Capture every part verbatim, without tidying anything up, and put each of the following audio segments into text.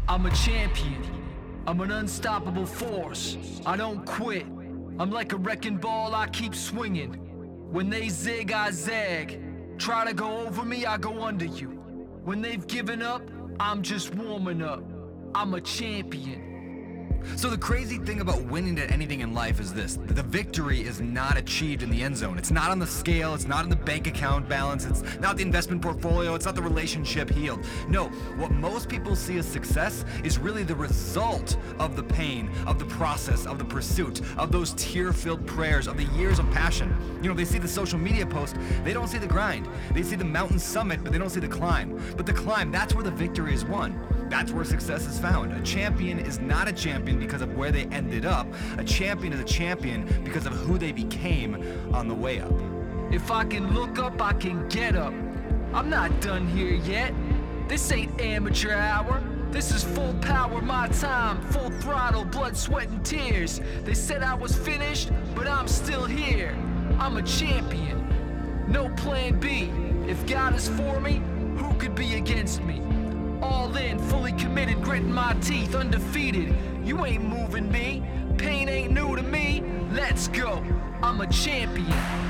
I'm a champion. I'm an unstoppable force. I don't quit. I'm like a wrecking ball, I keep swinging. When they zig, I zag. Try to go over me, I go under you. When they've given up, I'm just warming up. I'm a champion. So the crazy thing about winning at anything in life is this: the victory is not achieved in the end zone. It's not on the scale, it's not in the bank account balance, it's not the investment portfolio, it's not the relationship healed. No, what most people see as success is really the result of the pain, of the process, of the pursuit, of those tear-filled prayers, of the years of passion. You know, they see the social media post, they don't see the grind. They see the mountain summit, but they don't see the climb. But the climb, that's where the victory is won. That's where success is found. A champion is not a champion because of where they ended up. A champion is a champion because of who they became on the way up. If I can look up, I can get up. I'm not done here yet. This ain't amateur hour. This is full power, my time, full throttle, blood, sweat, and tears. They said I was finished, but I'm still here. I'm a champion. No plan B. If God is for me, who could be against me? All in, fully committed, gritting my teeth, undefeated. You ain't moving me, pain ain't new to me. Let's go, I'm a champion.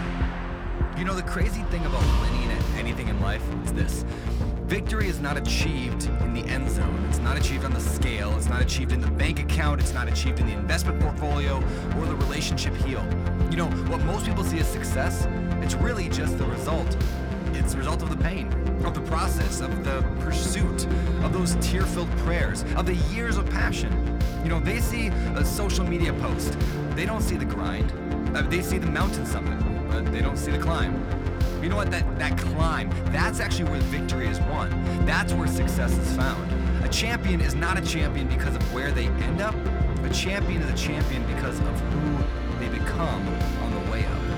You know, the crazy thing about winning at anything in life is this: victory is not achieved in the end zone. It's not achieved on the scale. It's not achieved in the bank account. It's not achieved in the investment portfolio or the relationship heal. You know, what most people see as success, it's really just the result. It's the result of the pain, of the process, of the pursuit, of those tear-filled prayers, of the years of passion. You know, they see a social media post. They don't see the grind. Uh, they see the mountain summit, but they don't see the climb. You know what? That, that climb, that's actually where victory is won. That's where success is found. A champion is not a champion because of where they end up. A champion is a champion because of who they become on the way up.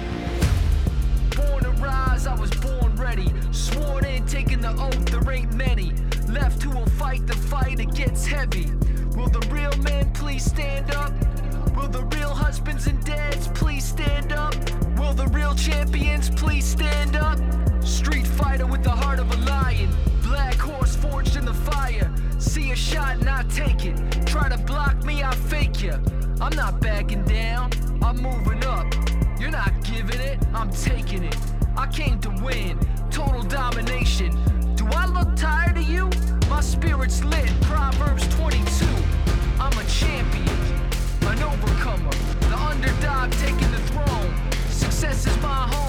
Born to rise, I was born ready. Sworn in, taking the oath, there ain't many. Left who will fight the fight, it gets heavy. Will the real men please stand up? Will the real husbands and dads please stand up? Will the real champions please stand up? Street fighter with the heart of a lion. Black horse forged in the fire. See a shot and I take it. Try to block me, I fake ya. I'm not backing down, I'm moving up. You're not giving it, I'm taking it. I came to win, total domination. Do I look tired of you? My spirit's lit, Proverbs twenty-two. I'm a champion, an overcomer, the underdog taking the throne. Success is my home.